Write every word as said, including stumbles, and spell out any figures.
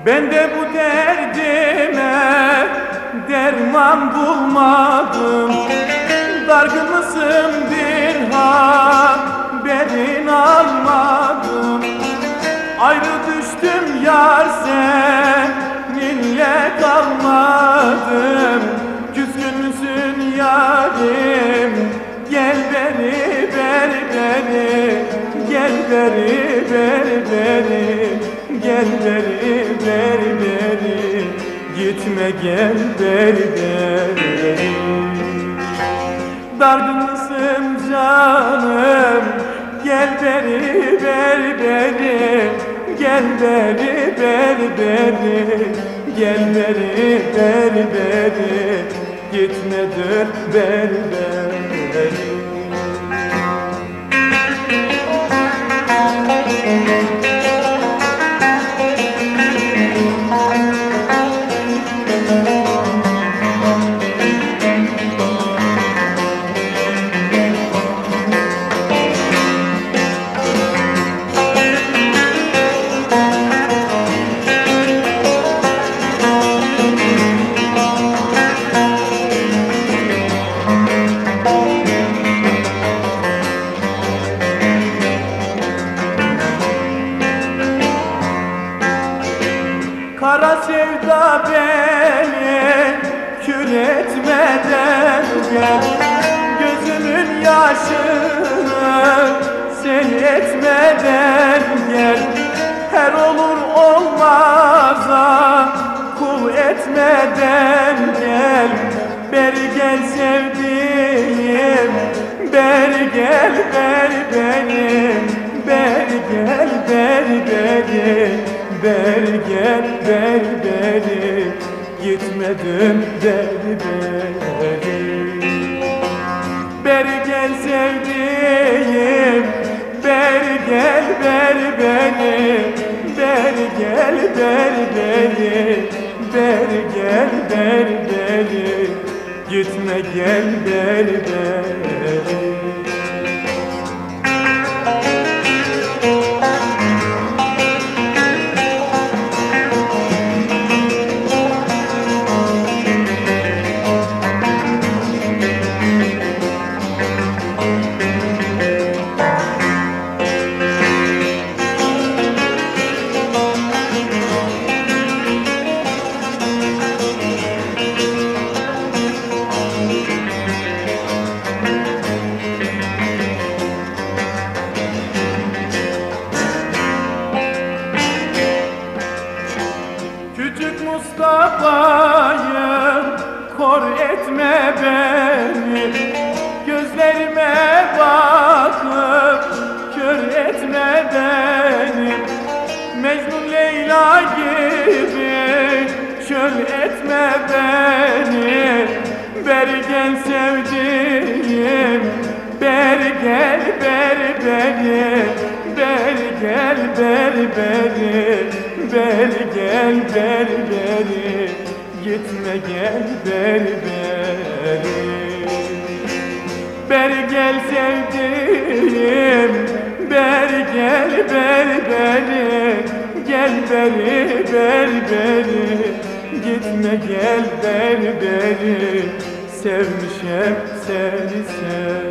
Ben de bu derdime derman bulmadım. Dargın mısın bir haberin almadım. Ayrı düştüm yar seninle kalmadım. Küskün müsün yarim, gel beri ber beri, gel beri ber beri, gel beri ber beri, gitme gel beri beri. Dargın mısın canım, gel beri ber beri, gel beri ber beri, gel beri ber beri, gitme dön ber beri. Kara sevda beni kül etmeden gel, gözümün yaşını sel etmeden gel. Her olur olmaza kul etmeden gel. Beri gel sevdiğim, beri gel beri beni, beri gel beri beni, beri gel beri beri, gitme dön beri beri. Beri gel sevdiğim, beri gel beri beni, beri gel beri beri, beri gel beri beri, gitme gel beri beri. Mustafa'yı kor etme beni, gözlerime bakıp kör etme beni. Mecnun Leyla gibi çöl etme beni. Beri gel sevdiğim, beri gel beri beri, beri gel beri beri, beri gel beri beri, gitme gel beri beri. Beri gel sevdiğim, beri gel beri beri, gel beri beri beri, gitme gel beri beri, sevmişim seni sev.